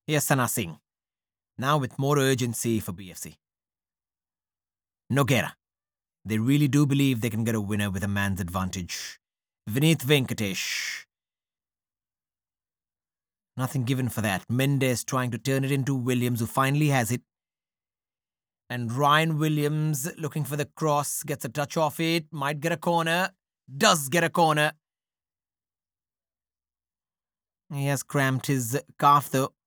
Here's Sana Singh, now with more urgency for BFC. Nogueira. They really do believe they can get a winner with a man's advantage. Vineeth Venkatesh. Nothing given for that. Mendes trying to turn it into Williams, who finally has it. And Ryan Williams looking for the cross, gets a touch off it, might get a corner, does get a corner. He has cramped his calf though.